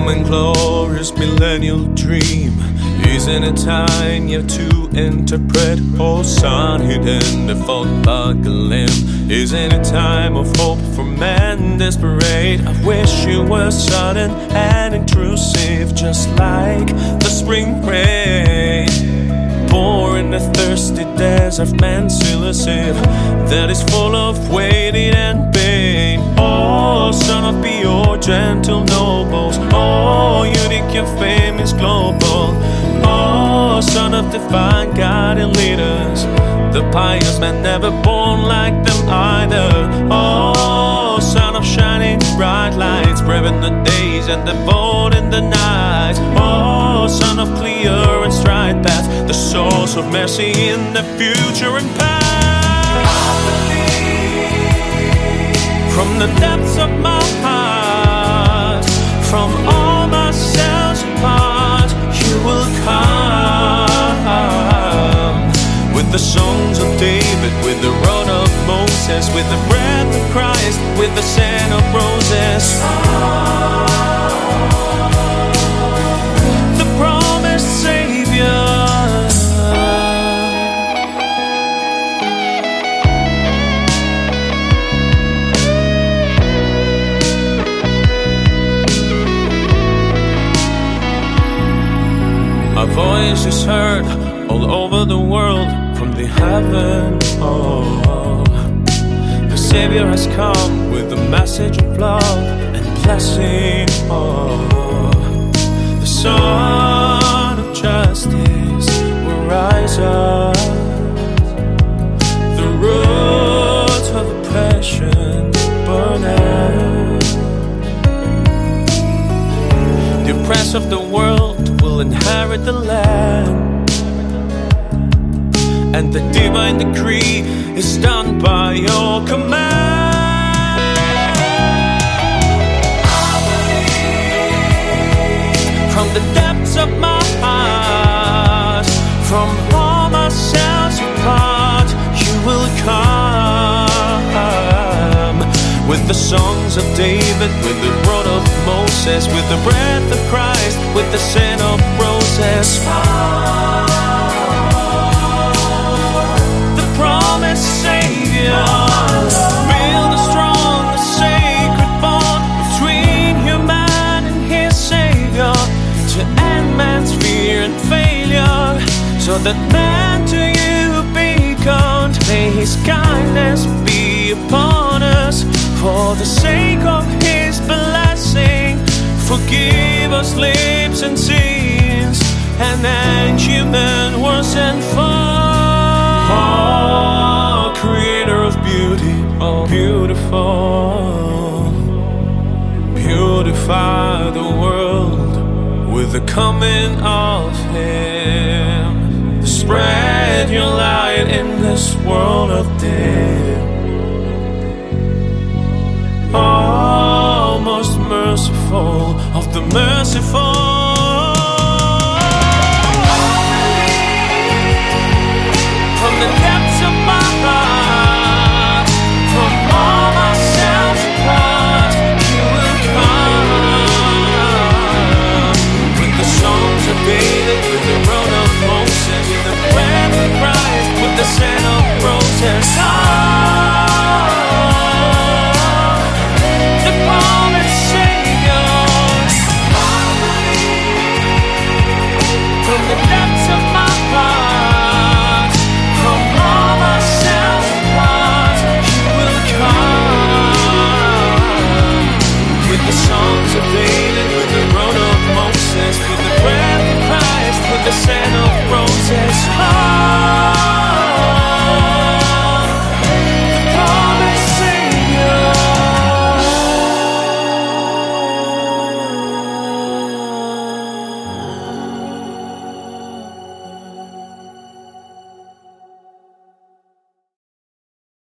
coming glorious millennial dream. Isn't it time yet to interpret all sun hidden the apocalypse? Isn't it time of hope for man desperate? I wish you were sudden and intrusive, just like the spring rain. Pour in the thirsty desert, man's elusive, that is full of waiting and pain. Oh, son of pure, gentle nobles, oh, unique and famous global. Oh, son of divine guiding leaders, the pious man never born like them either. Oh, son of shining bright lights, brave in the days and the bold in the nights. Oh, son of clear and straight path, the source of mercy in the future and past. From the depths of my heart, from all my cells apart, you will come with the songs of David, with the rod of Moses, with the breath of Christ, with the scent of roses. The promised Savior. Our voice is heard all over the world from the heaven. Oh, the Savior has come with a message of love and blessing. Oh, the Son of Justice will rise up. The roots of oppression burn out. The oppressed of the world will inherit the land, and the divine decree is done by your command. From the depths of my heart, from all my cells apart, you will come with the songs of David, with the rod of Moses, with the breath of Christ, with the scent of roses. The promised Savior, build a strong, a sacred bond between human and his Savior, to end man's fear and failure, so that man to you beckoned. May his kindness be upon us, for the sake of his blessing. Forgive us lips and sins, and end human words and fall. Oh, creator of beauty, oh beautiful, beautify the world with the coming of him. Spread your light in this world of dim. Oh, most merciful of the merciful.